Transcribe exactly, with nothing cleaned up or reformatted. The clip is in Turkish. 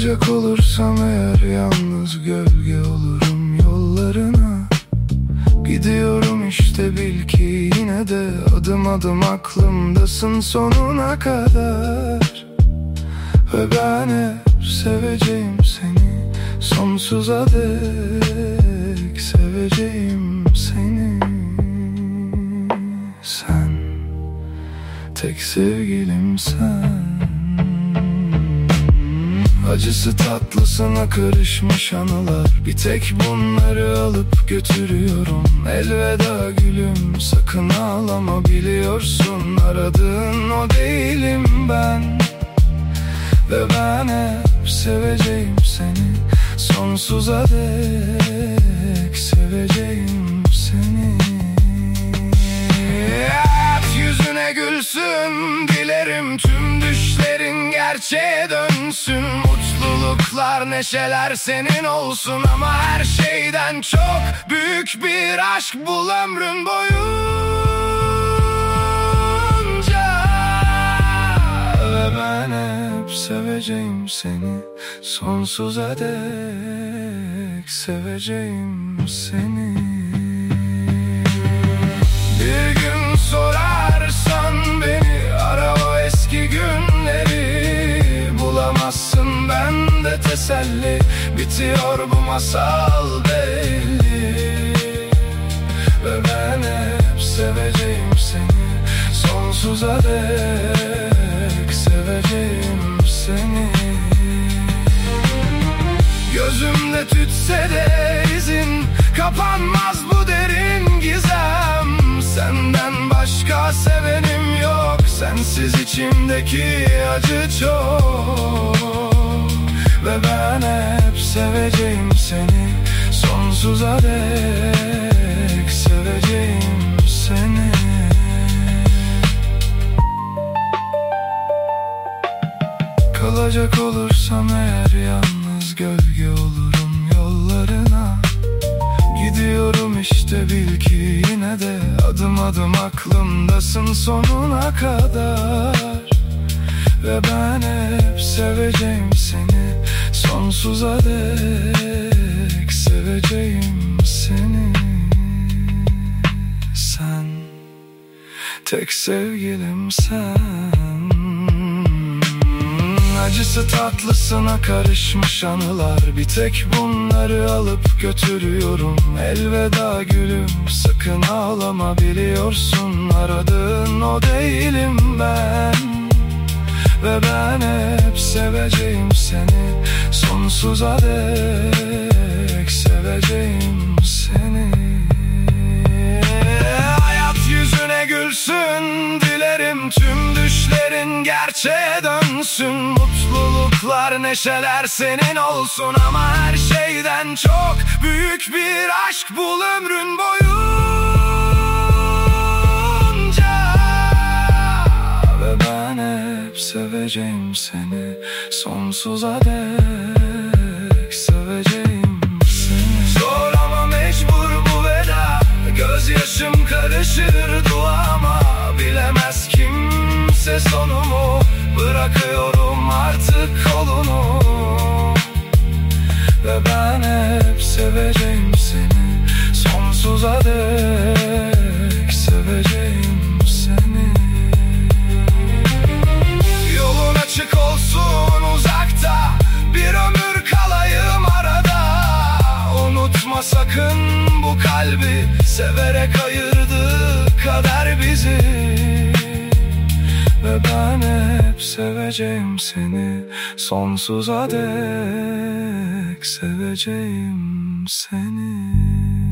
Kalacak olursam eğer yalnız gölge olurum yollarına. Gidiyorum işte bil ki yine de adım adım aklımdasın sonuna kadar. Ve ben hep seveceğim seni sonsuza dek, seveceğim seni. Sen tek sevgilim sen. Acısı tatlısına karışmış anılar, bir tek bunları alıp götürüyorum. Elveda gülüm, sakın ağlama, biliyorsun aradığın o değilim ben. Ve ben hep seveceğim seni sonsuza dek, seveceğim seni. At yüzüne gülsün, dilerim tüm düşlerin gerçeğe dönsün. Mutluluklar, neşeler senin olsun ama her şeyden çok büyük bir aşk bul ömrün boyunca. Ve ben hep seveceğim seni sonsuza dek, seveceğim seni. Bir gün sorarsan beni, ara o eski günleri. Bulamazsın bende teselli, bitiyor bu masal belli. Ve ben hep seveceğim seni sonsuza dek, seveceğim seni. Gözümde tütse de izin, kapanmaz bu derin gizem. Senden başka sevenim yok, sensiz içimdeki acı çok. Ve ben hep seveceğim seni sonsuza dek, seveceğim seni. Kalacak olursam eğer yalnız gölge olurum yollarına. Gidiyorum işte bil ki yine de adım adım aklımdasın sonuna kadar. Ve ben hep seveceğim seni sonsuza dek, seveceğim seni. Sen tek sevgilim sen. Acısı tatlısına karışmış anılar, bir tek bunları alıp götürüyorum. Elveda gülüm, sakın ağlama, biliyorsun aradığın o değilim ben. Ve ben hep seveceğim seni sonsuza dek, seveceğim seni. Hayat yüzüne gülsün, dilerim tüm düşlerin gerçeğe dönsün. Mutluluklar, neşeler senin olsun ama her şeyden çok büyük bir aşk bul ömrün boyunca. Ve ben hep seveceğim seni sonsuza dek, seveceğim seni. Zor ama mecbur bu veda, gözyaşım karışır duama. Bilemez kimse sonumu, bırakıyorum artık kolunu. Ve ben hep seveceğim seni sonsuza dek, seveceğim seni. Yolun açık olsun uzakta, bir ömür kalayım arada. Unutma sakın bu kalbi, severek ayırdı kader bizi. Ve ben hep seveceğim seni sonsuza dek, seveceğim seni.